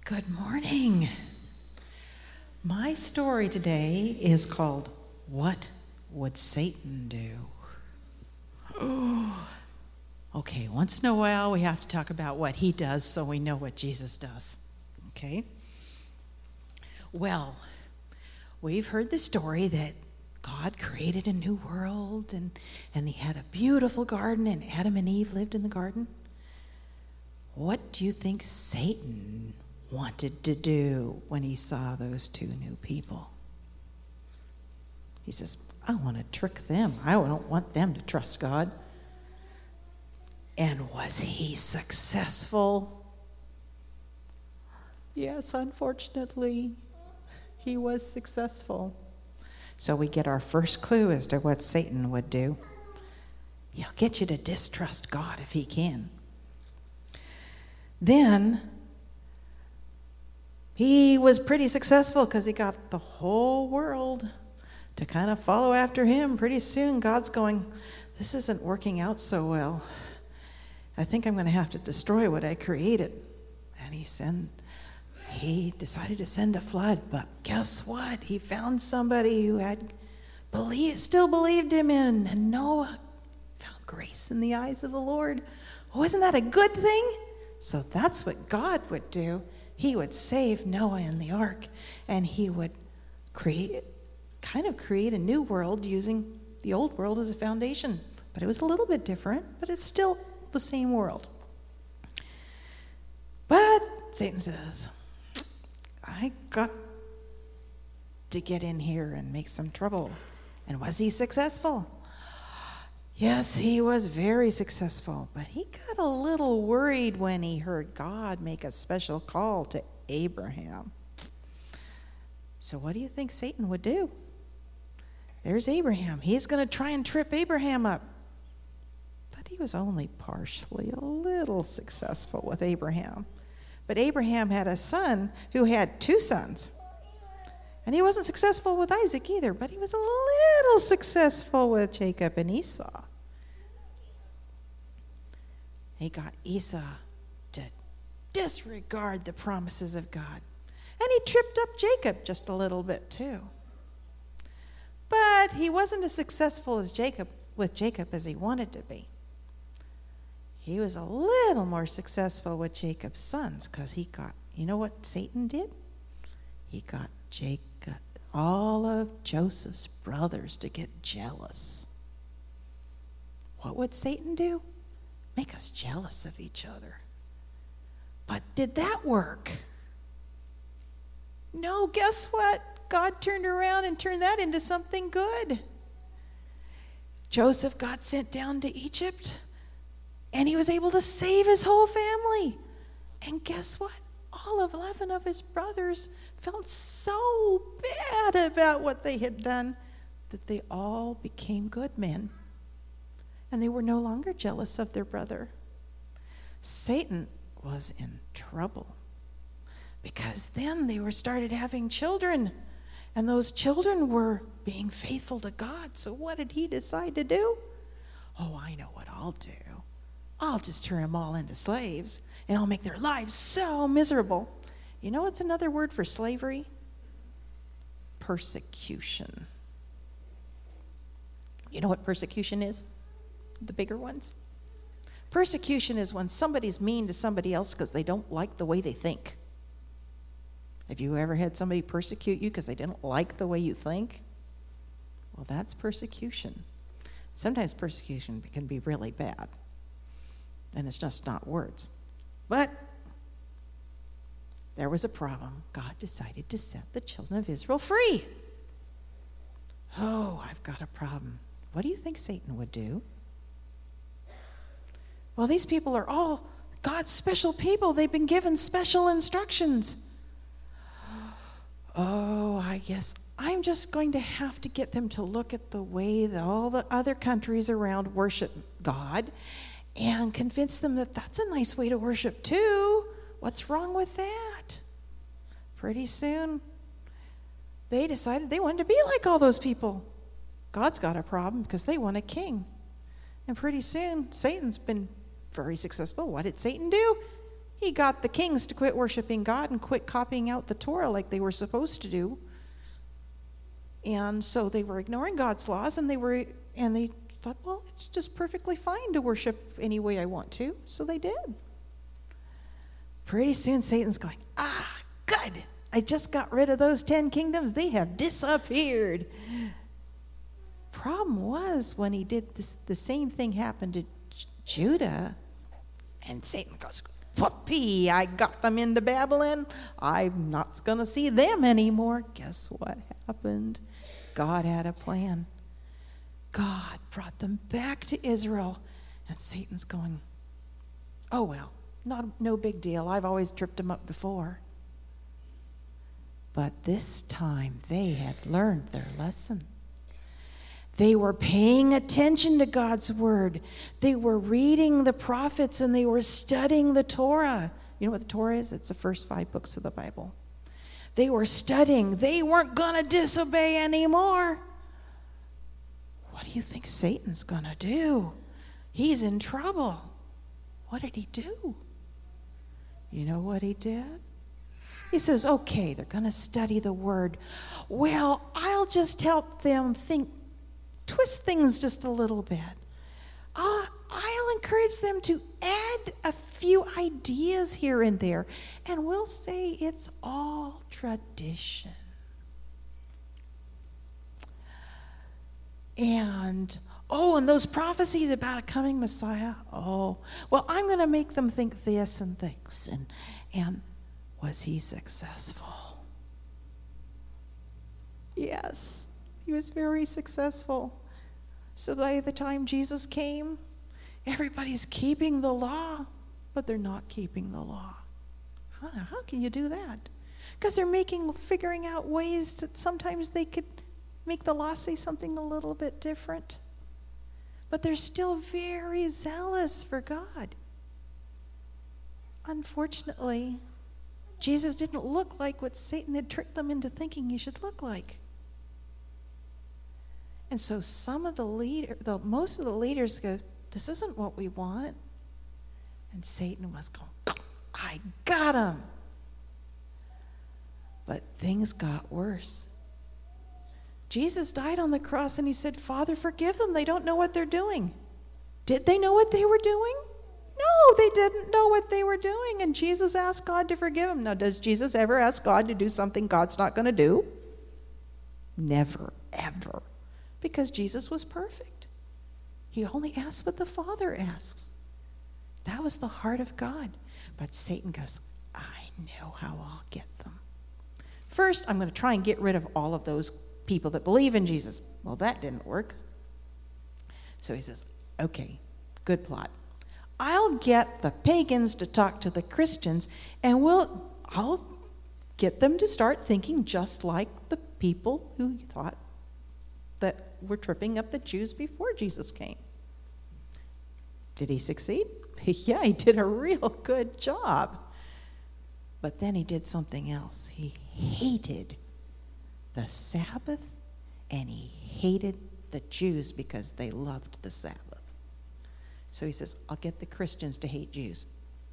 Good morning. My story today is called What Would Satan Do? Oh. Okay, once in a while we have to talk about what he does so we know what Jesus does. Okay? Well, we've heard the story that God created a new world and he had a beautiful garden and Adam and Eve lived in the garden. What do you think Satan wanted to do when he saw those two new people? He says, I want to trick them. I don't want them to trust God. And was he successful? Yes, unfortunately, he was successful. So we get our first clue as to what Satan would do. He'll get you to distrust God if he can. Then he was pretty successful because he got the whole world to kind of follow after him. Pretty soon, God's going, this isn't working out so well. I think I'm going to have to destroy what I created. And he decided to send a flood. But guess what? He found somebody who had still believed him in. And Noah found grace in the eyes of the Lord. Oh, isn't that a good thing? So that's what God would do. He would save Noah in the ark, and he would create a new world using the old world as a foundation. But it was a little bit different, but it's still the same world. But Satan says, I got to get in here and make some trouble. And was he successful? Yes, he was very successful, but he got a little worried when he heard God make a special call to Abraham. So what do you think Satan would do? There's Abraham. He's going to try and trip Abraham up. But he was only partially a little successful with Abraham. But Abraham had a son who had two sons. And he wasn't successful with Isaac either, but he was a little successful with Jacob and Esau. He got Esau to disregard the promises of God. And he tripped up Jacob just a little bit too. But he wasn't as successful as Jacob as he wanted to be. He was a little more successful with Jacob's sons because you know what Satan did? He got all of Joseph's brothers to get jealous. What would Satan do? Make us jealous of each other. But did that work? No, guess what? God turned around and turned that into something good. Joseph got sent down to Egypt, and he was able to save his whole family. And guess what? All of 11 of his brothers felt so bad about what they had done that they all became good men. And they were no longer jealous of their brother. Satan was in trouble because then they started having children, and those children were being faithful to God. So what did he decide to do? Oh, I know what I'll do. I'll just turn them all into slaves, and I'll make their lives so miserable. You know what's another word for slavery? Persecution. You know what persecution is? The bigger ones. Persecution is when somebody's mean to somebody else because they don't like the way they think. Have you ever had somebody persecute you because they didn't like the way you think? Well, that's persecution. Sometimes persecution can be really bad, and it's just not words. But there was a problem. God decided to set the children of Israel free. Oh, I've got a problem. What do you think Satan would do? Well, these people are all God's special people. They've been given special instructions. Oh, I guess I'm just going to have to get them to look at the way that all the other countries around worship God and convince them that that's a nice way to worship too. What's wrong with that? Pretty soon, they decided they wanted to be like all those people. God's got a problem because they want a king. And pretty soon, Satan's been very successful. What did Satan do? He he got the kings to quit worshiping God and quit copying out the Torah like they were supposed to do. And so they were ignoring God's laws, and they thought, well, it's just perfectly fine to worship any way I want to. So they did. Pretty soon Satan's going, good. I just got rid of those 10 kingdoms. They have disappeared. Problem was, when he did this, the same thing happened to Judah, and Satan goes, whoopee, I got them into Babylon. I'm not going to see them anymore. Guess what happened? God had a plan. God brought them back to Israel, and Satan's going, oh, well, no big deal. I've always tripped them up before. But this time they had learned their lesson. They were paying attention to God's word. They were reading the prophets, and they were studying the Torah. You know what the Torah is? It's the first 5 books of the Bible. They were studying. They weren't going to disobey anymore. What do you think Satan's going to do? He's in trouble. What did he do? You know what he did? He says, okay, they're going to study the word. Well, I'll just help them twist things just a little bit. I'll encourage them to add a few ideas here and there, and we'll say it's all tradition. And those prophecies about a coming Messiah, well, I'm going to make them think this and this. And was he successful? Yes, he was very successful. So by the time Jesus came, everybody's keeping the law, but they're not keeping the law. How can you do that? Because they're figuring out ways that sometimes they could make the law say something a little bit different. But they're still very zealous for God. Unfortunately, Jesus didn't look like what Satan had tricked them into thinking he should look like. And so most of the leaders go, this isn't what we want. And Satan was going, I got him. But things got worse. Jesus died on the cross, and he said, Father, forgive them. They don't know what they're doing. Did they know what they were doing? No, they didn't know what they were doing. And Jesus asked God to forgive them. Now, does Jesus ever ask God to do something God's not going to do? Never, ever. Because Jesus was perfect. He only asked what the Father asks. That was the heart of God. But Satan goes, I know how I'll get them. First, I'm going to try and get rid of all of those people that believe in Jesus. Well, that didn't work. So he says, okay, good plot. I'll get the pagans to talk to the Christians, and I'll get them to start thinking just like the people who thought that were tripping up the Jews before Jesus came. Did he succeed? Yeah, he did a real good job. But then he did something else. He hated the Sabbath, and he hated the Jews because they loved the Sabbath. So he says, I'll get the Christians to hate Jews.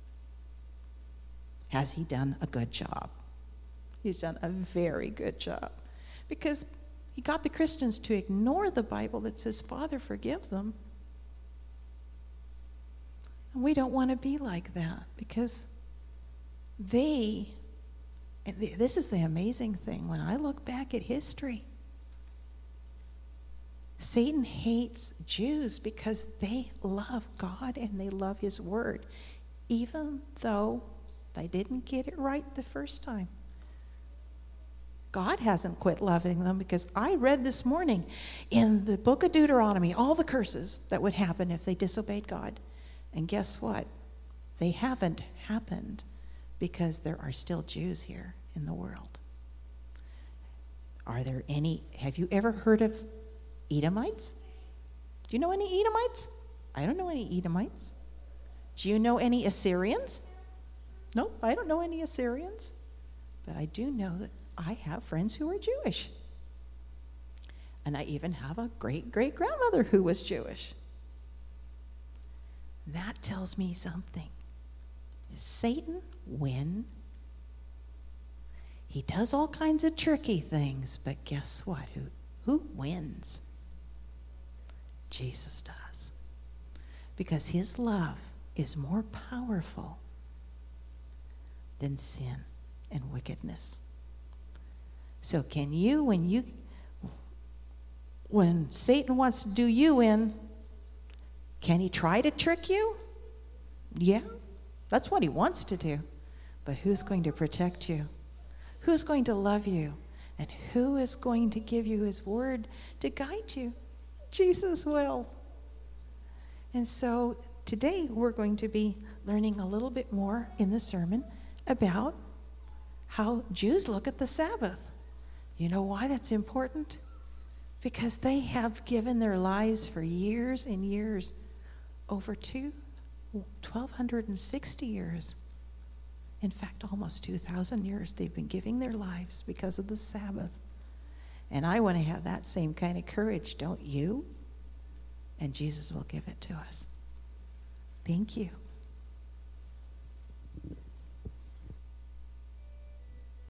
Has he done a good job? He's done a very good job. Because he got the Christians to ignore the Bible that says, Father, forgive them. And we don't want to be like that, because this is the amazing thing. When I look back at history, Satan hates Jews because they love God and they love his word, even though they didn't get it right the first time. God hasn't quit loving them, because I read this morning in the book of Deuteronomy all the curses that would happen if they disobeyed God. And guess what? They haven't happened, because there are still Jews here in the world. Have you ever heard of Edomites? Do you know any Edomites? I don't know any Edomites. Do you know any Assyrians? No, I don't know any Assyrians. But I do know that I have friends who are Jewish. And I even have a great-great-grandmother who was Jewish. That tells me something. Satan win? He does all kinds of tricky things, but guess what? Who wins? Jesus does. Because his love is more powerful than sin and wickedness. So can you, when Satan wants to do you in, can he try to trick you? Yeah, that's what he wants to do. But who's going to protect you? Who's going to love you? And who is going to give you his word to guide you? Jesus will. And so today we're going to be learning a little bit more in the sermon about how Jews look at the Sabbath. You know why that's important? Because they have given their lives for years and years, over 1,260 years. In fact, almost 2,000 years they've been giving their lives because of the Sabbath. And I want to have that same kind of courage, don't you? And Jesus will give it to us. Thank you.